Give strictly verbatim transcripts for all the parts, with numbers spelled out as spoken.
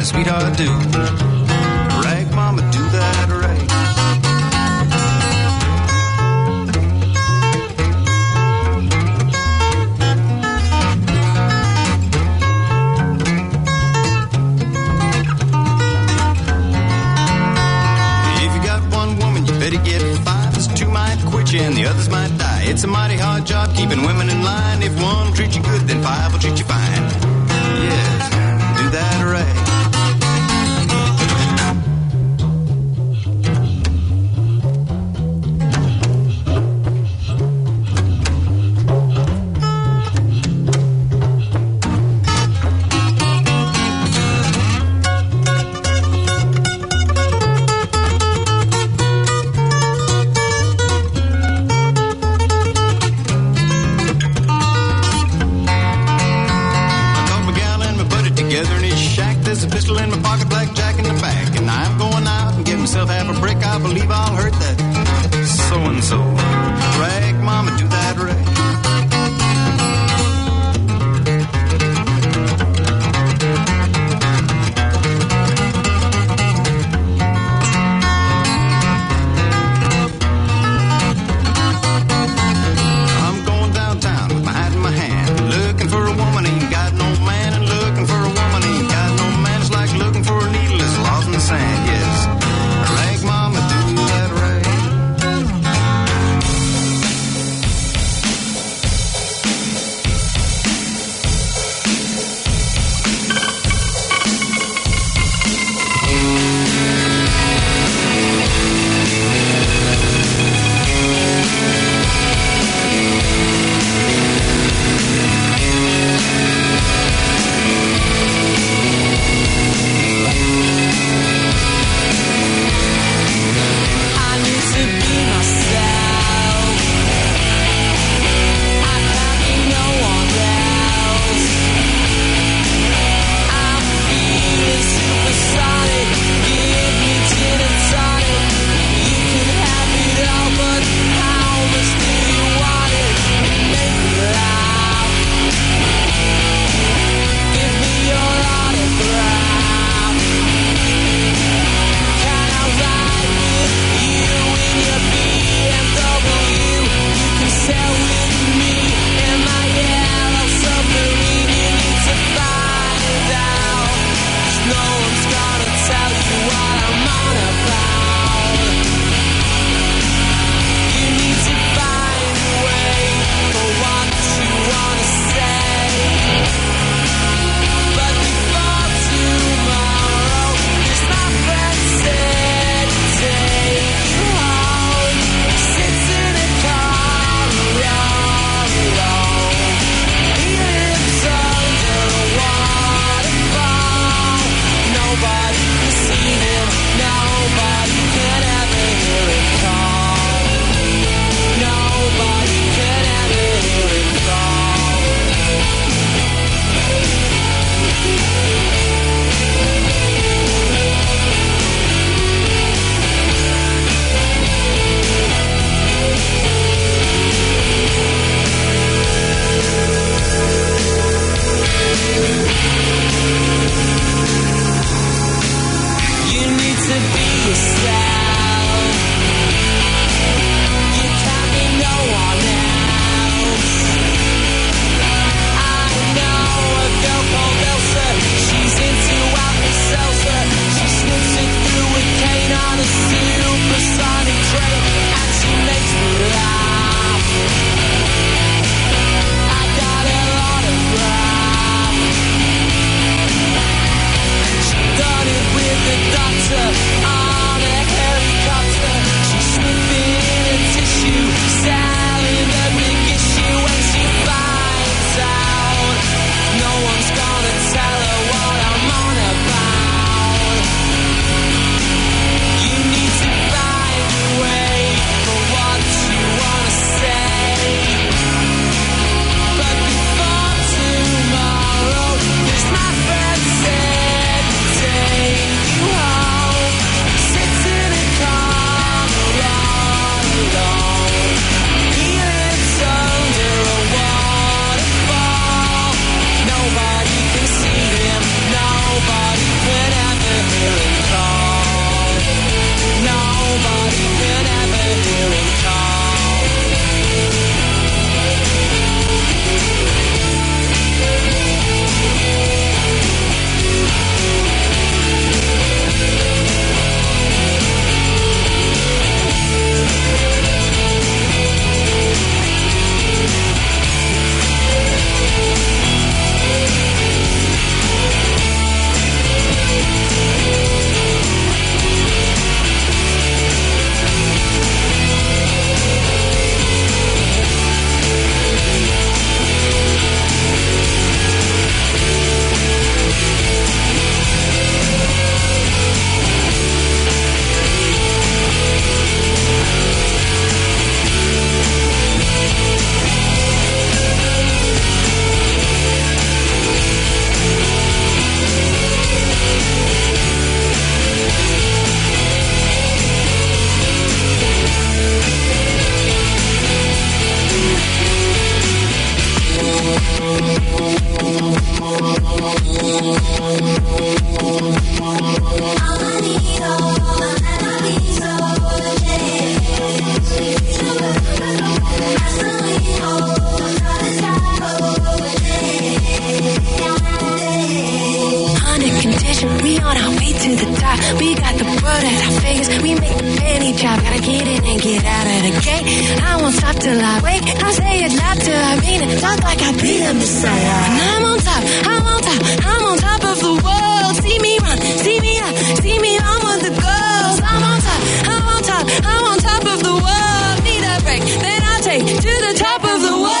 honey, sweetheart, do. Rag mama, do that rag. Better get five, as two might quit you and the others might die. It's a mighty hard job keeping women in line. If one treats you good, then five will treat you fine. Yes, do that right. There's a pistol in my pocket, blackjack in the back, and I'm going out and get myself half a brick. I believe I'll hurt that so-and-so. Rag, mama, do that rag. I'm going downtown with my hat in my hand, looking for a woman, ain't got no man, and looking for a woman, ain't got no man. Looking for a We got the world at our fingers. We make the penny drop. Gotta get in and get out of the gate. I won't stop till I wake. I say it loud till I mean it. Talk like I be the Messiah. And I'm on top, I'm on top, I'm on top of the world. See me run, see me up, see me on with the girls. I'm on top, I'm on top, I'm on top of the world. Need a break, then I'll take to the top of the world.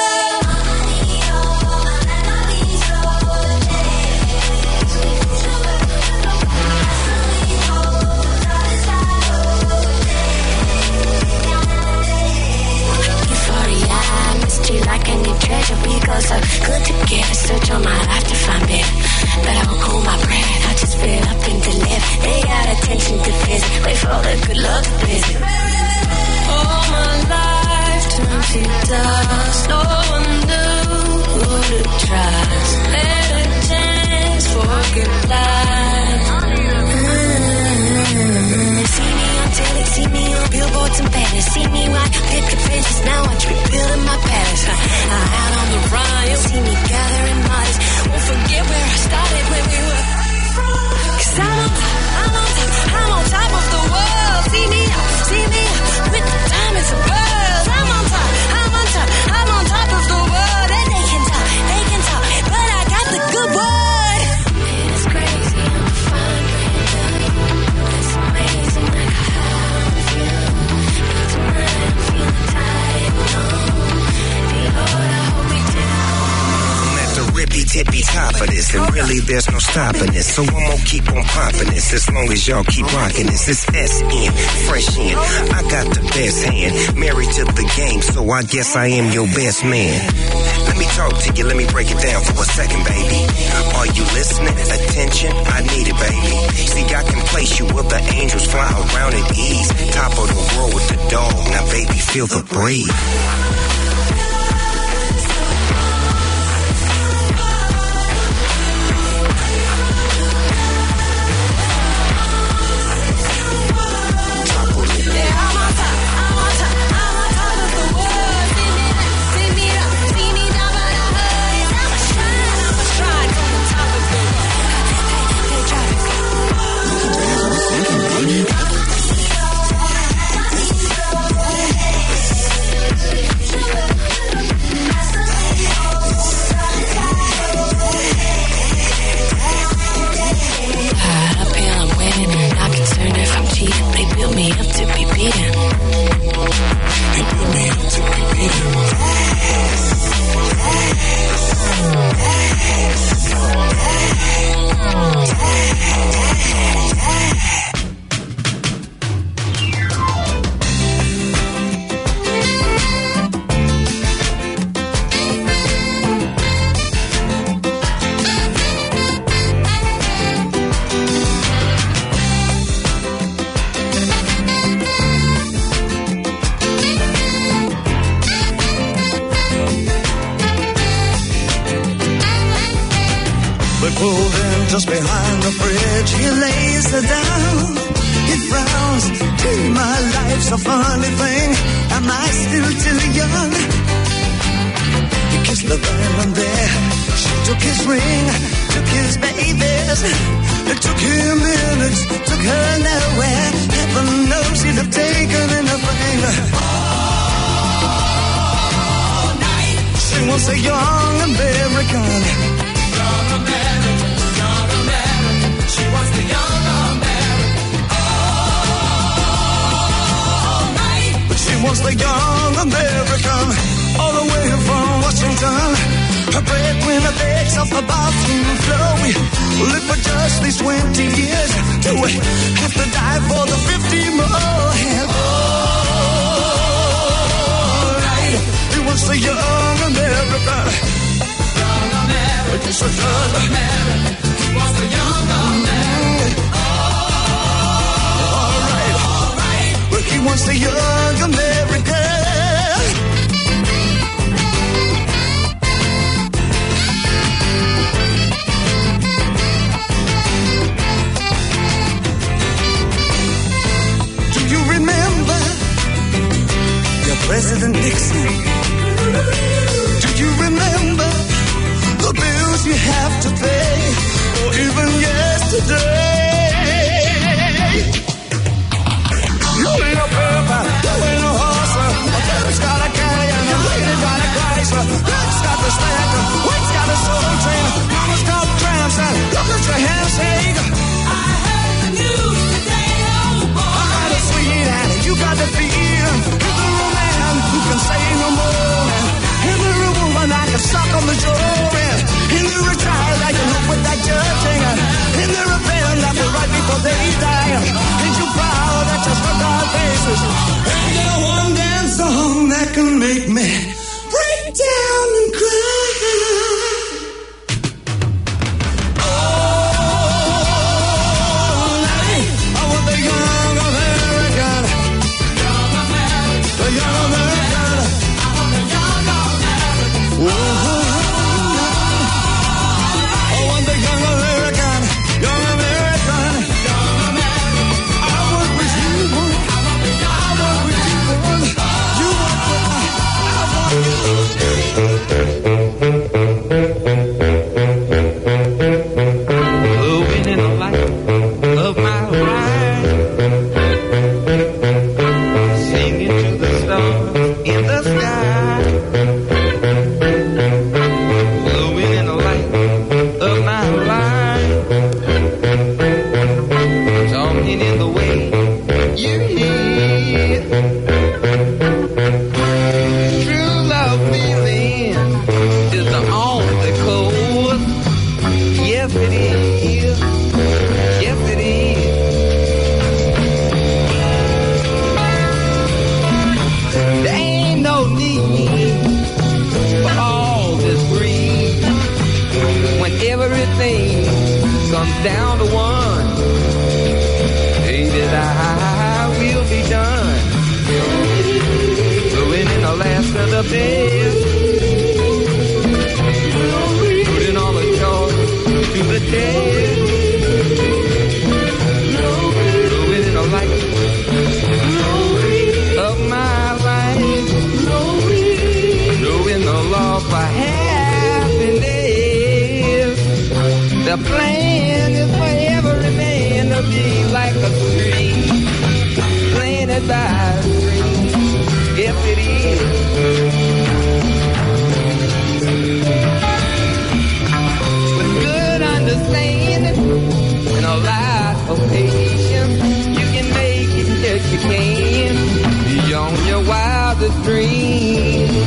Like any treasure, we go so good together. Search on my life to find better, but I won't hold my breath. I just fill up and deliver. They got attention to visit. Wait for the good luck to visit. All my life turned to dust. No one knew who to trust. Let a chance for good life. Mm-hmm. See me on telly, see me on billboards and banners. See me while pick the fences. Now watch me building my palace. Out on the run, you'll see me gathering miles. Won't forget where I started when we were. Cause I'm on top, I'm on top, I'm on top of the world. See me up, see me up, with the diamonds and pearls. I'm on top, I'm on top, I'm on top of the world. And they can talk, they can talk, but I got the good word. Man, it's crazy, I'm a fine brand. It's amazing, like how I feel. Tonight I'm feeling tired, no. Rippy tippy top of this, and really there's no stopping this. So I'm gonna keep on popping this as long as y'all keep rocking this. It's S N, fresh in. I got the best hand, married to the game, so I guess I am your best man. Let me talk to you, let me break it down for a second, baby. Are you listening? Attention, I need it, baby. See, I can place you where the angels fly around at ease. Top of the world with the dog, now baby, feel the breeze. Just behind the bridge, he lays her down. He frowns, gee, my life's a funny thing. Am I still too young? He kissed the venom there. She took his ring, took his babies. It took him minutes, took her nowhere. Heaven knows he'd have taken anything. All night. She was a young American. Young American. She was the young American. All night. But she was the young American. All the way from Washington. Her breadwinner begs off the bathroom floor. We live for just these twenty years. Do we have to die for the fifty more? And all night. It was the young American. Young American. It's a young American. Was the young American. Oh, all right, all right. Well, he was the young American. Do you remember your President Nixon? Do you remember the bills you have to pay? Or even yesterday, little patience, you can make it, yes you can, beyond your wildest dreams.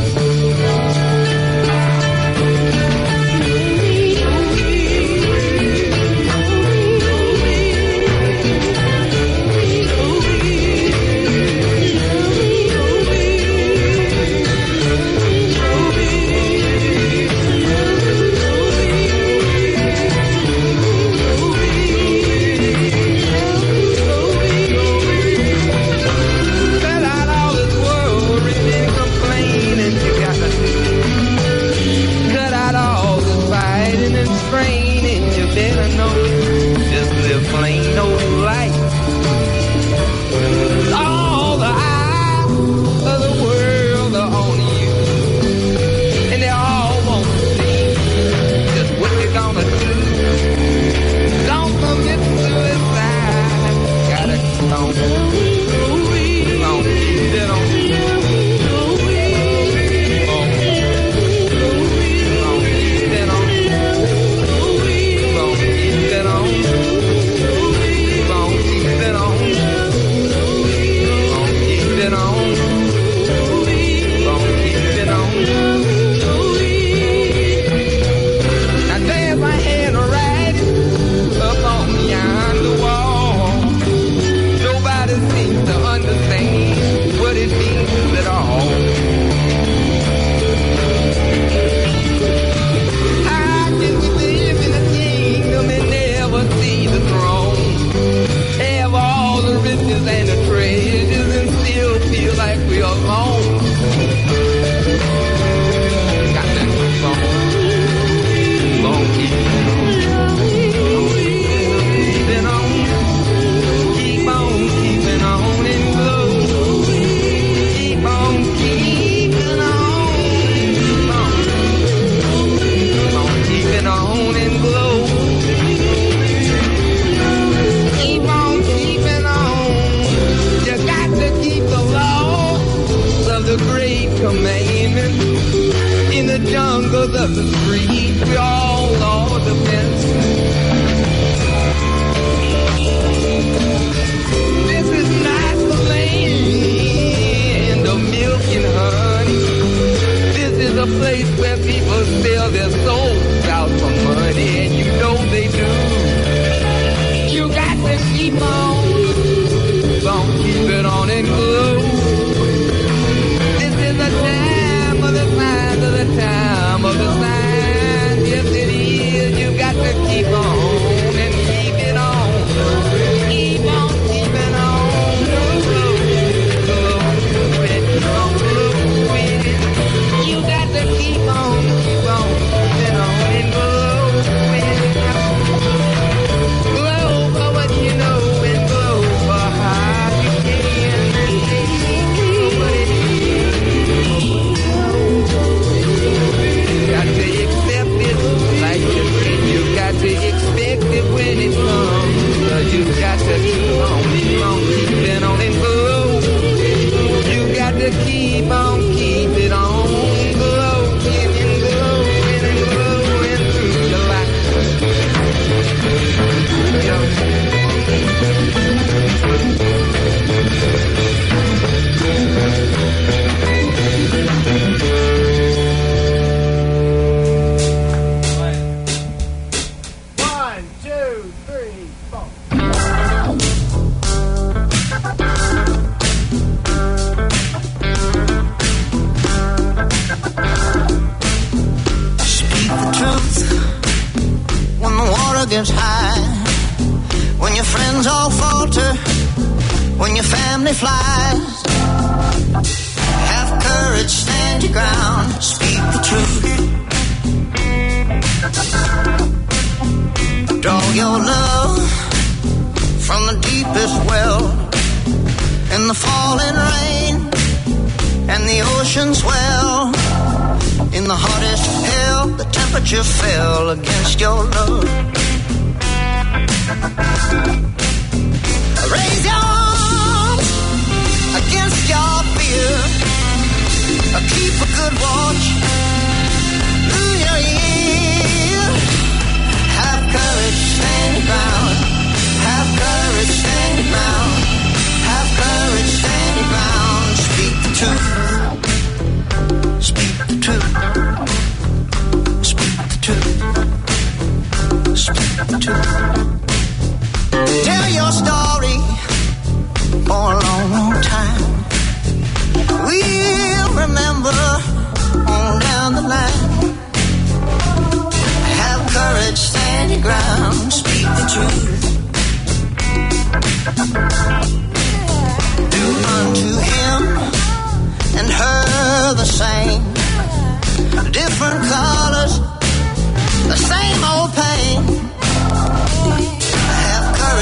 Of the street, we all know the best. This is not the land of milk and honey. This is a place where people sell their souls out for money, and you know they do. You got to keep on, don't keep it on and glow. This is the time of the signs of the time of the sign, yes it is. You got to keep on and keep it on. Keep on keeping on. Glow, glow, and keep on glowing. You got to keep on, keep on keeping on and glowing. Glow for what you know and glow for how you can. What it got to accept it like you said. You got to expect it when it comes. You got to keep on, keep on, keeping on and glow. You got to keep on, keep it on, glowing and glowing and glowing through your life. Gets high, when your friends all falter, when your family flies, have courage, stand your ground, speak the truth. Draw your love from the deepest well, in the falling rain and the ocean swell. In the hottest hell, the temperature fell against your love. Raise your arms against your fear. Keep a good watch through your ear. Have courage, stand your ground. Have courage.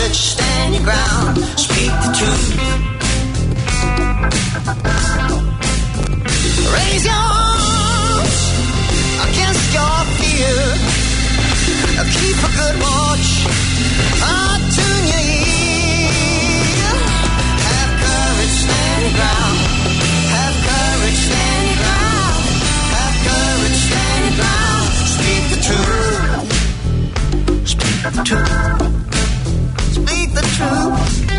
courage, stand your ground, speak the truth. Raise your arms against your fear. Keep a good watch, attune your ear. Have courage, stand your ground. Have courage, stand your ground. Have courage, stand your ground. Speak the truth. Speak the truth. Speak the truth.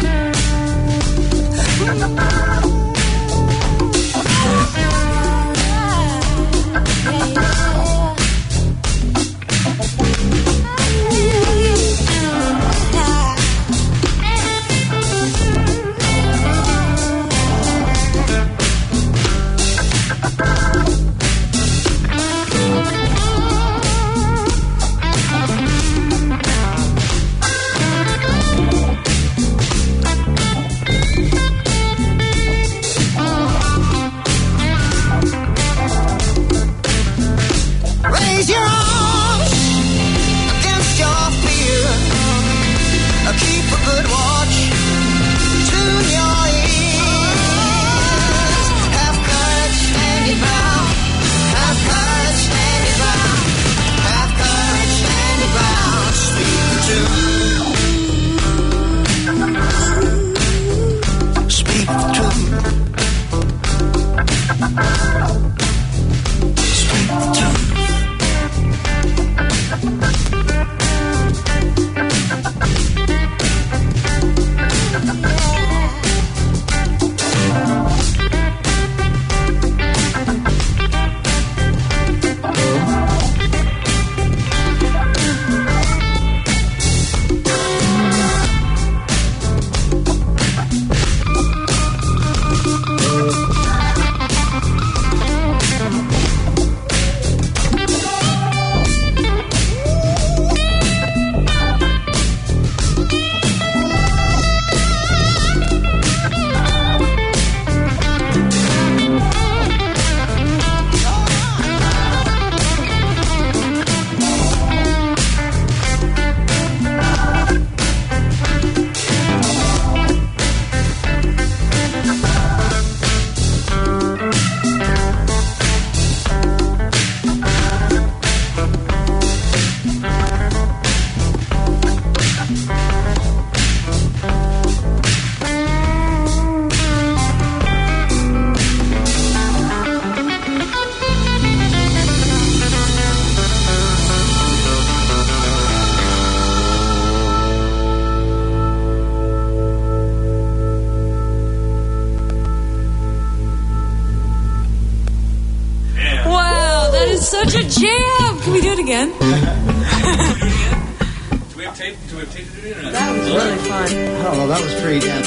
Such a jam! Can we do it again? Do we have tape? Do we have tape to do it or not? That was really fun. Oh, that was pretty good.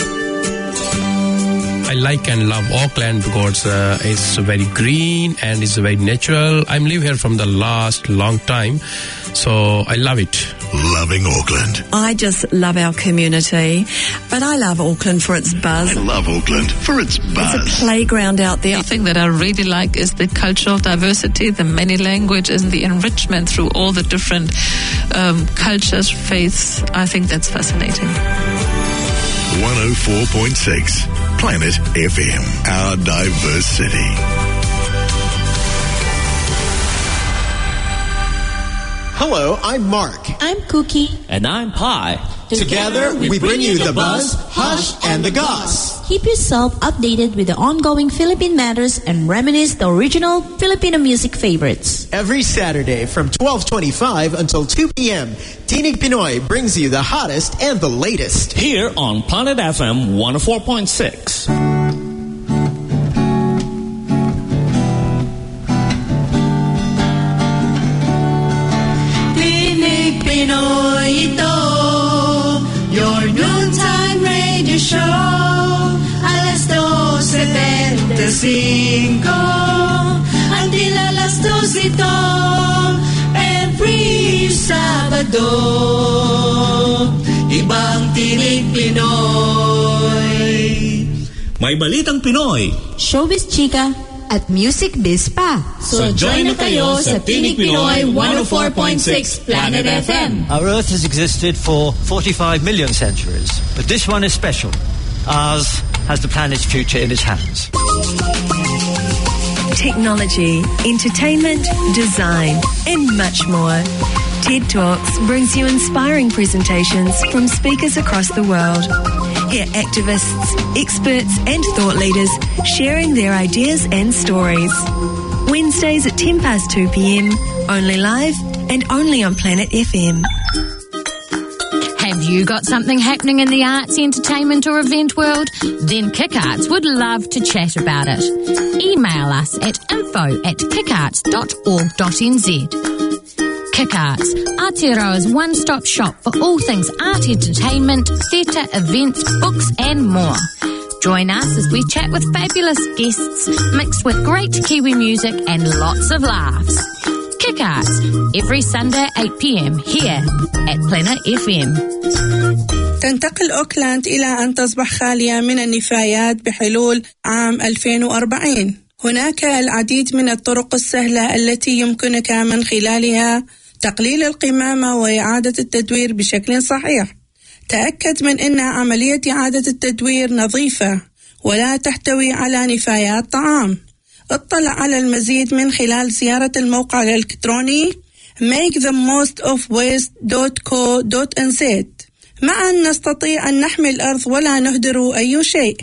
I like and love Auckland because uh, it's very green and it's very natural. I'm live here from the last long time, so I love it. Loving Auckland. I just love our community, but I love Auckland for its buzz. I love Auckland for its buzz. It's a playground out there. The thing that I really like is the cultural diversity, the many languages, and the enrichment through all the different um, cultures, faiths. I think that's fascinating. one oh four point six Planet F M, our diverse city. Hello, I'm Mark. I'm Cookie. And I'm Pi. Together, we, we bring you the buzz, hush, and the goss. Keep yourself updated with the ongoing Philippine matters and reminisce the original Filipino music favorites. Every Saturday from twelve twenty-five until two p.m., Tinig Pinoy brings you the hottest and the latest. Here on Planet F M one oh four point six. Tinig Pinoy ito, your noontime radio show. Alas doce veinticinco, until alas dos ito, every Sabado. Ibang Tinig Pinoy. May balitang Pinoy, showbiz chika, at Music Biz pa. So join na kayo sa Tinig Pinoy one oh four point six Planet F M. Our Earth has existed for forty-five million centuries, but this one is special. Ours has the planet's future in its hands. Technology, entertainment, design, and much more. TED Talks brings you inspiring presentations from speakers across the world. Hear activists, experts, and thought leaders sharing their ideas and stories. Wednesdays at ten past two p.m, only live and only on Planet F M. Have you got something happening in the arts, entertainment or event world? Then KickArts would love to chat about it. Email us at info at kickarts dot org dot n z. KickArts, Aotearoa's one-stop shop for all things art, entertainment, theatre, events, books and more. Join us as we chat with fabulous guests, mixed with great Kiwi music and lots of laughs. KickArts, every Sunday eight p.m. here at Planet F M. تنتقل أوكلاند إلى أن تصبح خالية من النفايات بحلول عام ألفين وأربعين. هناك العديد من الطرق السهلة التي يمكنك من خلالها تقليل القمامة وإعادة التدوير بشكل صحيح. تأكد من أن عملية إعادة التدوير نظيفة ولا تحتوي على نفايات طعام. اطلع على المزيد من خلال زيارة الموقع الإلكتروني make the most of waste dot co dot n z. معا نستطيع أن نحمي الأرض ولا نهدر أي شيء.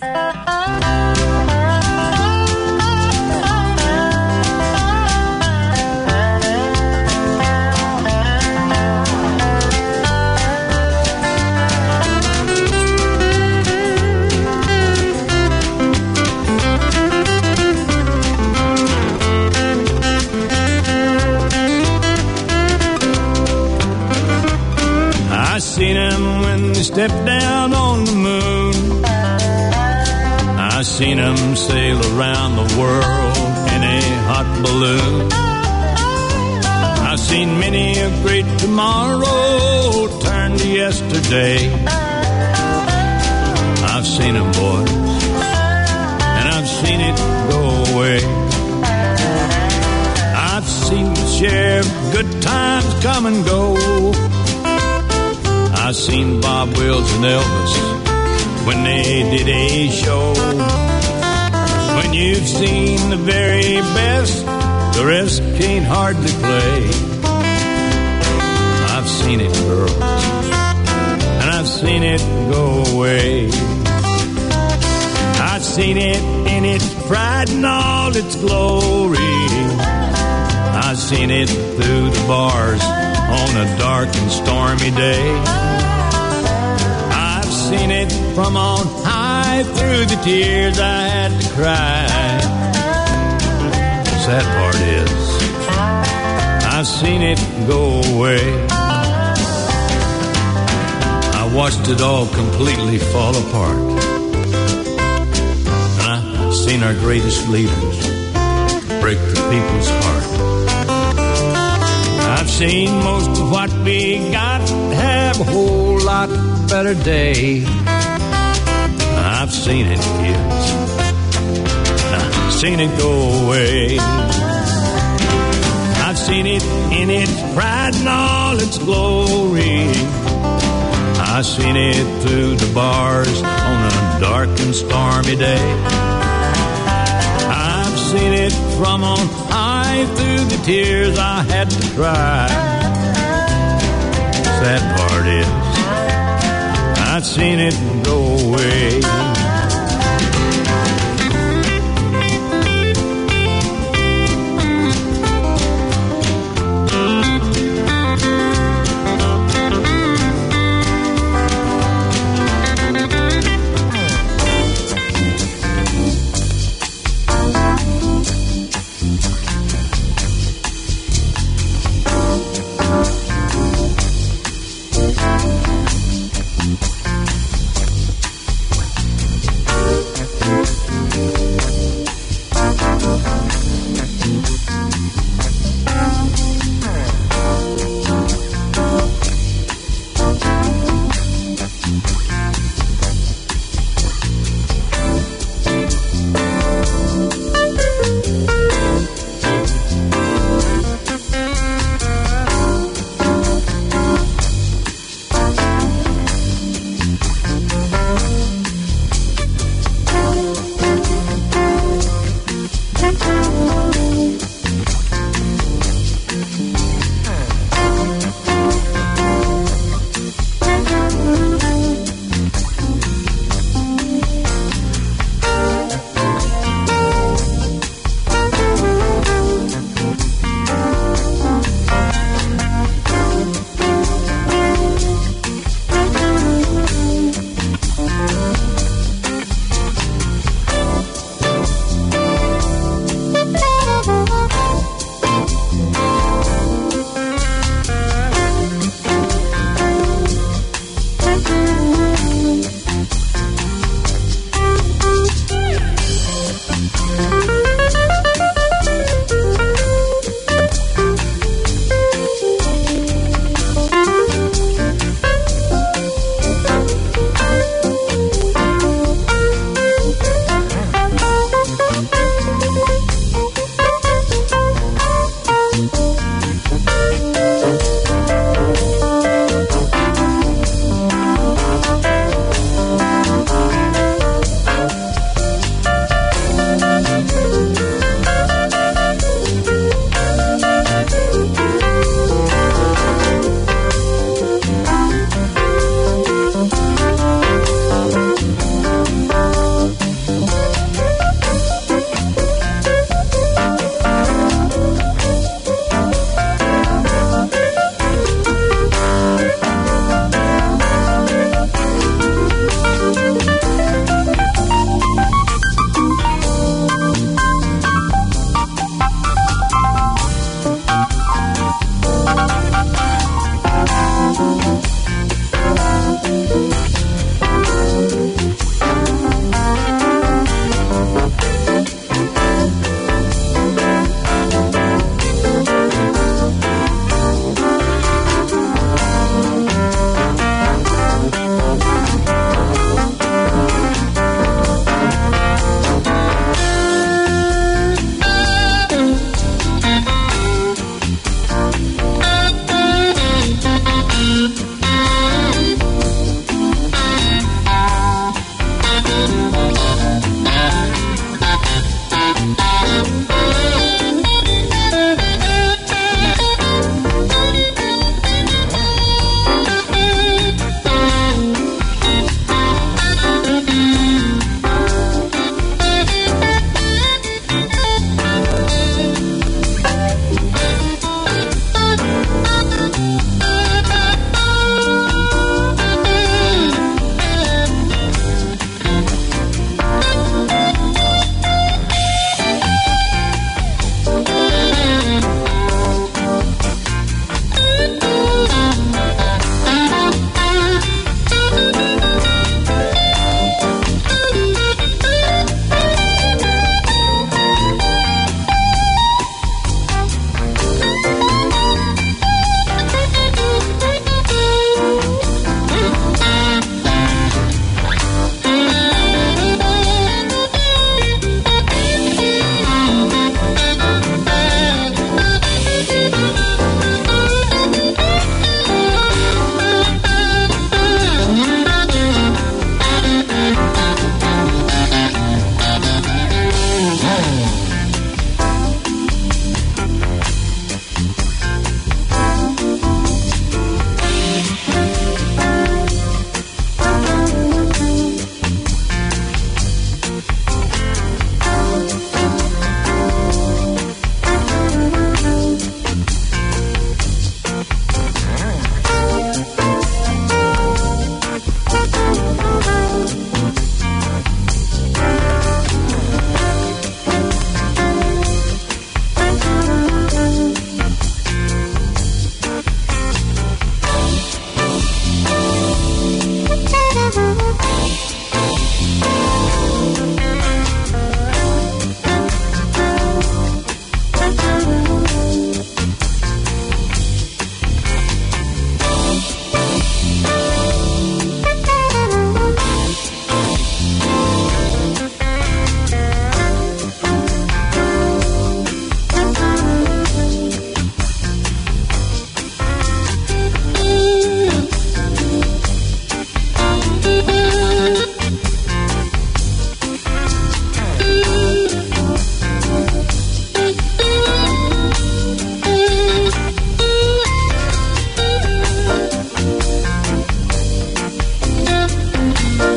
I seen them when they stepped down on the moon. I seen them sail around the world in a hot balloon. I seen many a great tomorrow turn to yesterday. I've seen them, boys, and I've seen it go away. I've seen the share of good times come and go. I seen Bob Wills and Elvis when they did a show. When you've seen the very best, the rest can't hardly play. I've seen it, girls, and I've seen it go away. I've seen it in its pride and all its glory. I've seen it through the bars on a dark and stormy day. I've seen it from on high through the tears I had to cry. The sad part is, I've seen it go away. I watched it all completely fall apart. And I've seen our greatest leaders break the people's heart. I've seen most of what we got have a whole lot better day. I've seen it, kids. I've seen it go away. I've seen it in its pride and all its glory. I've seen it through the bars on a dark and stormy day. I've seen it from on high through the tears I had to cry. Sad part is, I've seen it go away.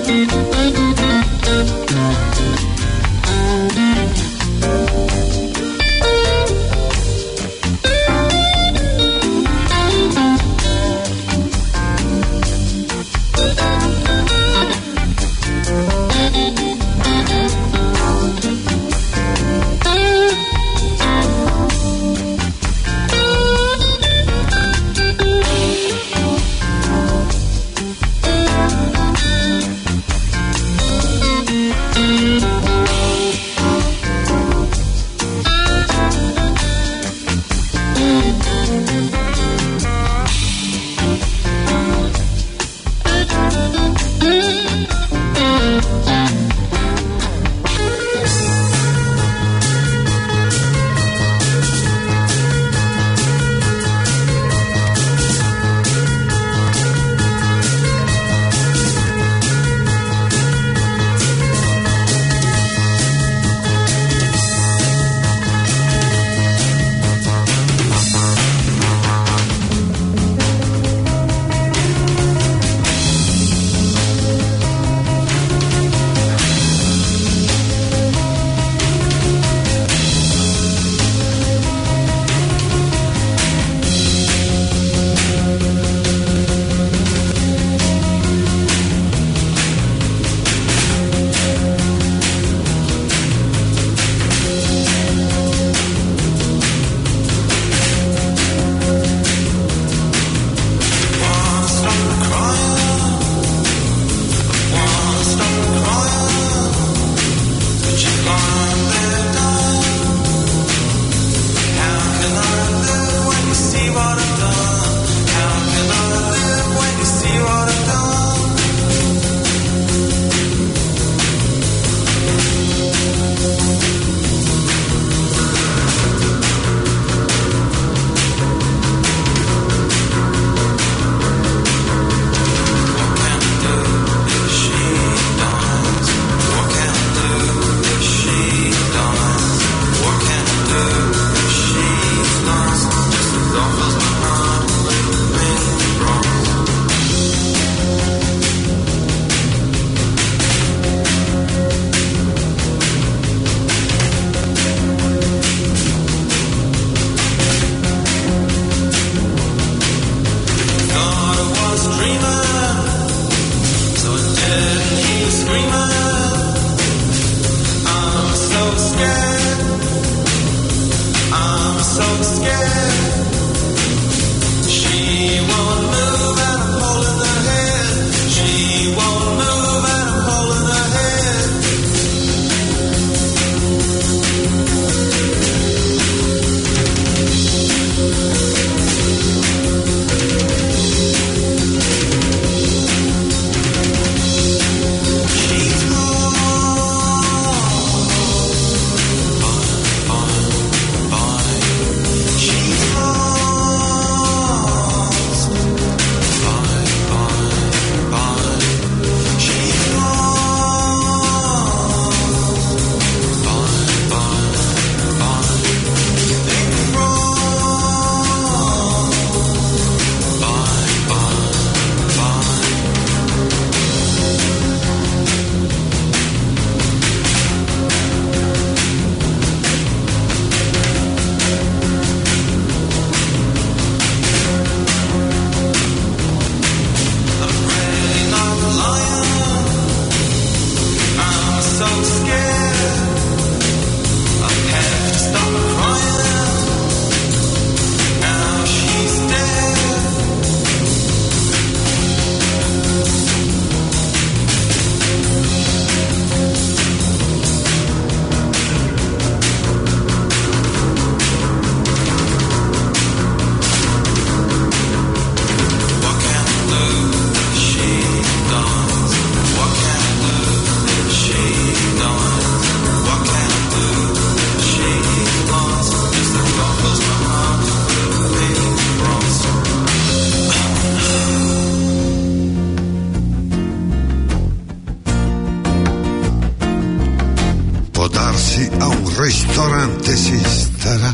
ristorante si starà,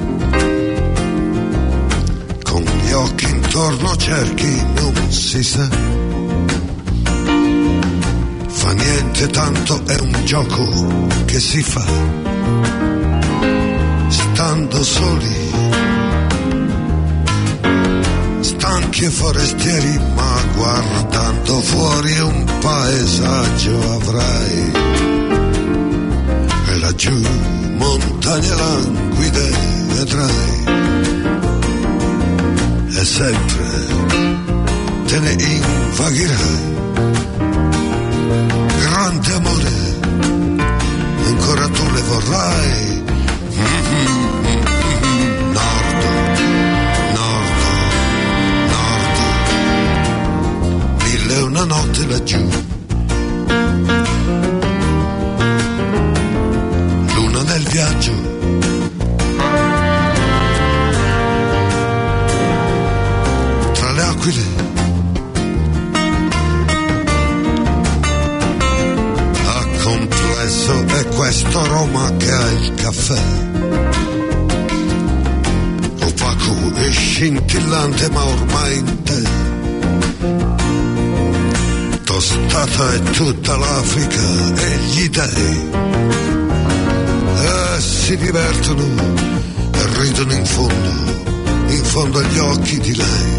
con gli occhi intorno cerchi non si sa, niente tanto è un gioco che si fa stando soli, stanchi e forestieri, ma guardando fuori un paesaggio avrai. E laggiù montagne languide vedrai, e sempre te ne invagherai. Grande amore, ancora tu le vorrai. Nord, nord, nord, mille e una notte laggiù. Luna nel viaggio, tra le aquile. È questo Roma che ha il caffè, opaco e scintillante, ma ormai in te. Tostata è tutta l'Africa e gli dei, e si divertono e ridono in fondo, in fondo agli occhi di lei.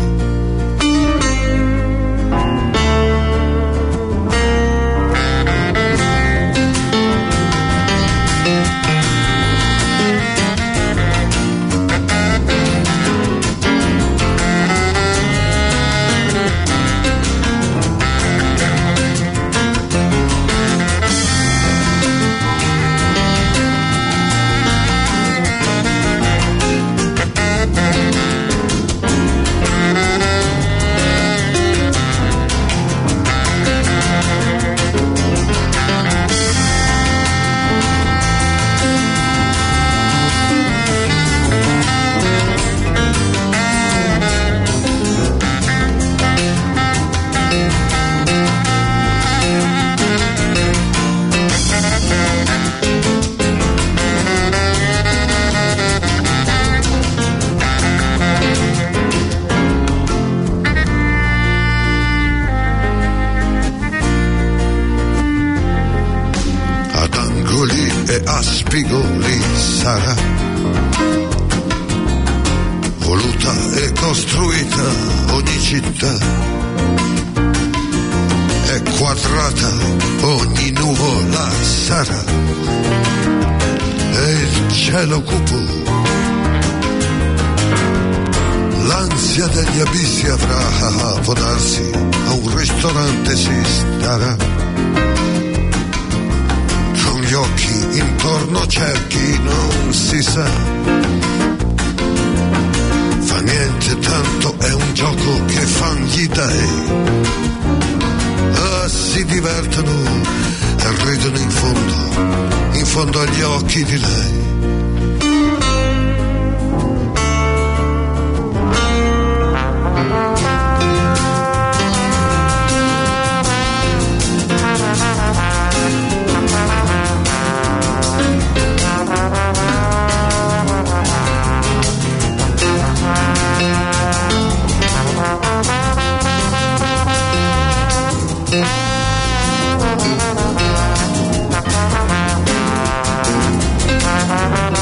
Spigoli sarà voluta e costruita ogni città, è quadrata ogni nuvola sarà, e il cielo cupo l'ansia degli abissi avrà, può darsi a un ristorante si starà. Gli occhi intorno cerchi, non si sa, fa niente tanto, è un gioco che fan gli dei. Ah, si divertono e ridono in fondo, in fondo agli occhi di lei. Thank you.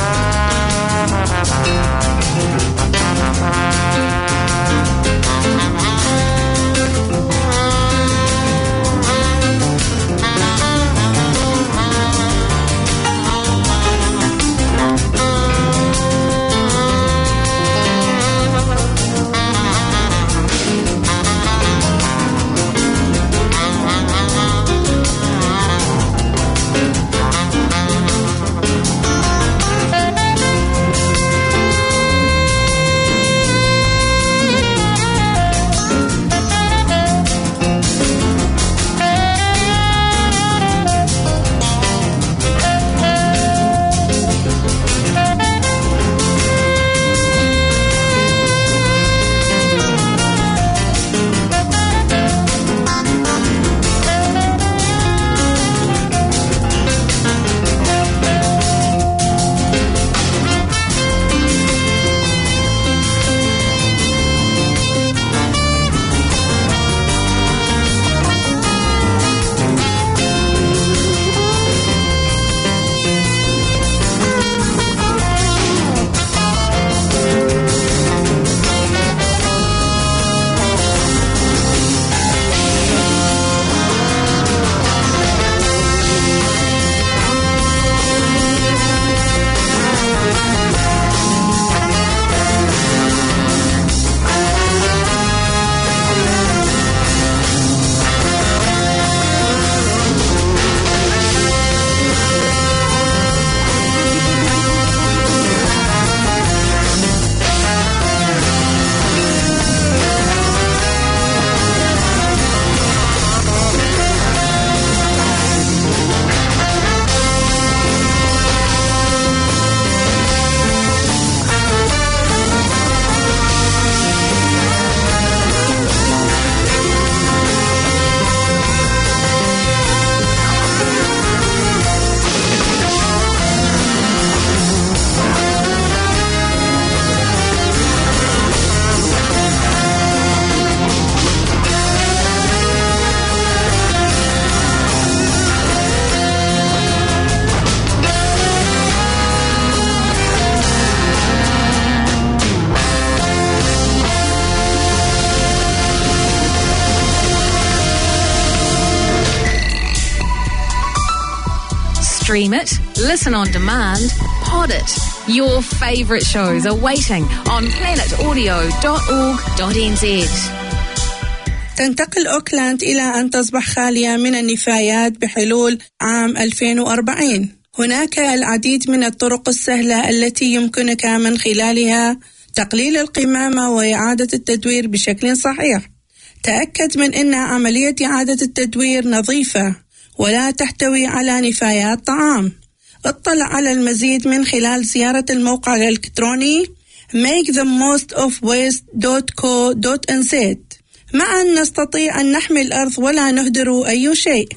Stream it, listen on demand, pod it. Your favourite shows are waiting on planet audio dot org dot n z. تنتقل أوكلاند إلى أن تصبح خالية من النفايات بحلول عام ألفين وأربعين. هناك العديد من الطرق السهلة التي يمكنك من خلالها تقليل القمامة وإعادة التدوير بشكل صحيح. تأكد من أن عملية إعادة التدوير نظيفة ولا تحتوي على نفايات طعام. اطلع على المزيد من خلال زيارة الموقع الإلكتروني make the most of waste dot co dot n z. معا نستطيع أن نحمي الأرض ولا نهدر أي شيء.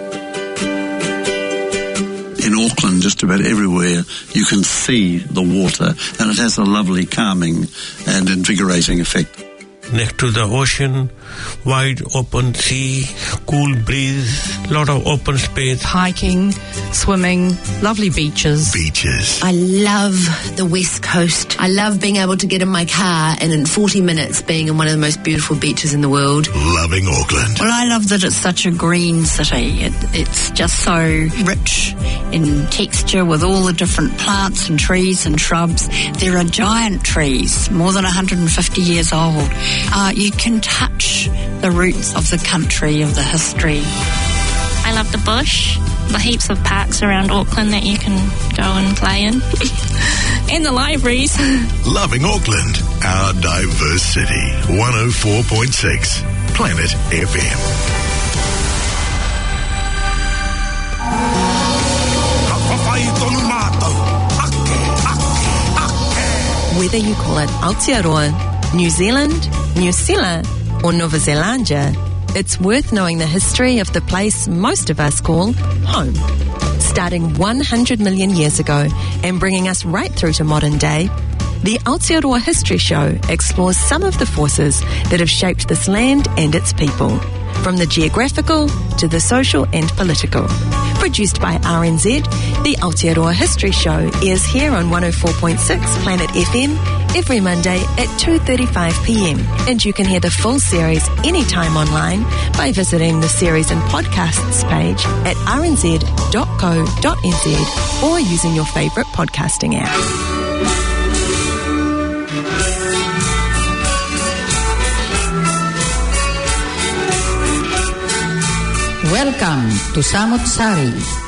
In Auckland, just about everywhere, you can see the water, and it has a lovely calming and invigorating effect. Next to the ocean, wide open sea, cool breeze, lot of open space. Hiking, swimming, lovely beaches. Beaches. I love the West Coast. I love being able to get in my car and in forty minutes being in one of the most beautiful beaches in the world. Loving Auckland. Well, I love that it's such a green city. It, it's just so rich in texture with all the different plants and trees and shrubs. There are giant trees, more than one hundred fifty years old. Uh, you can touch the roots of the country, of the history. I love the bush, the heaps of parks around Auckland that you can go and play in, and the libraries. Loving Auckland, our diverse city. one oh four point six, Planet F M. Whether you call it Aotearoa, New Zealand, New Zealand, or Nova Zelandia, it's worth knowing the history of the place most of us call home. Starting one hundred million years ago and bringing us right through to modern day, the Aotearoa History Show explores some of the forces that have shaped this land and its people, from the geographical to the social and political. Produced by R N Z, the Aotearoa History Show airs here on one oh four point six Planet F M every Monday at two thirty-five p m, and you can hear the full series anytime online by visiting the series and podcasts page at r n z dot co dot n z or using your favourite podcasting app. Welcome to Samut Sari.